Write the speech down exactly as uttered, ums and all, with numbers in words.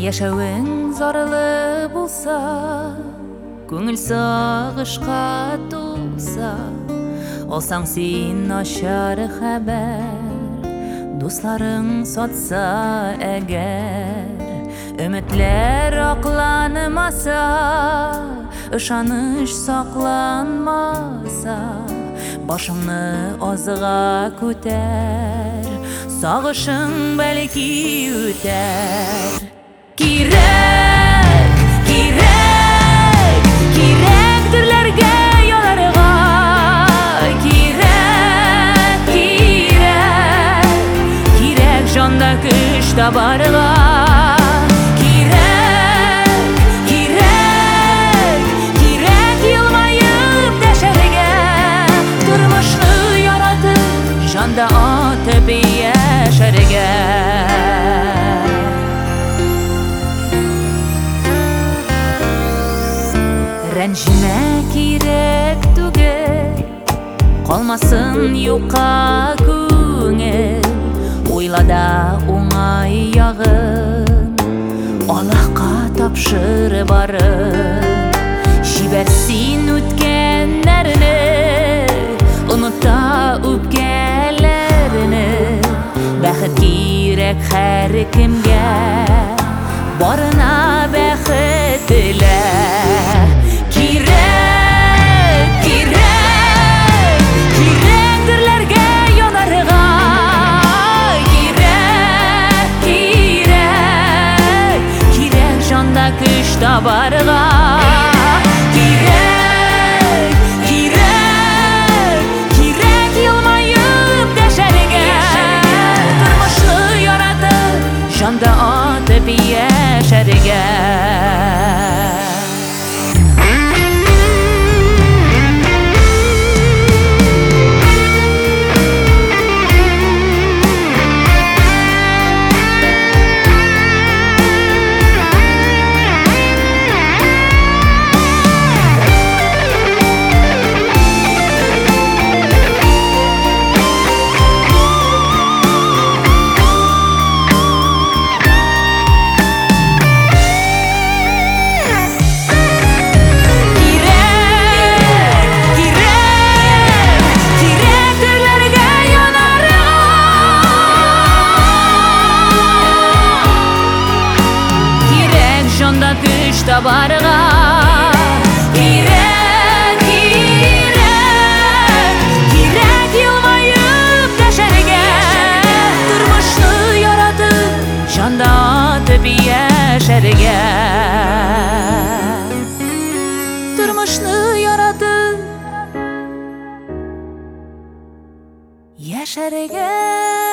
Yaşawın zarlı bulsa, көңіл сағышқа толса, олсаң сен ашар хәбәр, дусларың сатса әгәр, үмітлер акланмаса, ышаныш сакланмаса, башыңны азыға күтәр, сагышың бәлки үтәр. Кирәк, кирәк, кирәк дүрләргә яларга, кирәк, кирәк, кирәк җанда көч табарга, кирәк, кирәк, кирәк елмаеп дәшәргә, тормышны яратып, җанда атып яшәргә. Рәнҗемә кирәк түгел, калмасын юкка күңел, уйла да уңай ягын, Аллаһка тапшыр барын, җибәрсин үткәннәрне, оныта үпкәләрне. Бәхет кирәк һәр кемгә, барына бәхет телә. Кирәк, кирәк, кирәк дүрләргә янарга, кирәк, кирәк, кирәк җанда көч табарга, кирәк, кирәк, кирәк елмаеп дәшәргә, тормышны яратып, җанда атып яшәргә. Güç tabarga, kирәк, kирәк, kирәк елмаеп дәшәргә, тормышны яратып, җанда атып яшәргә, тормышны яратып яшәргә.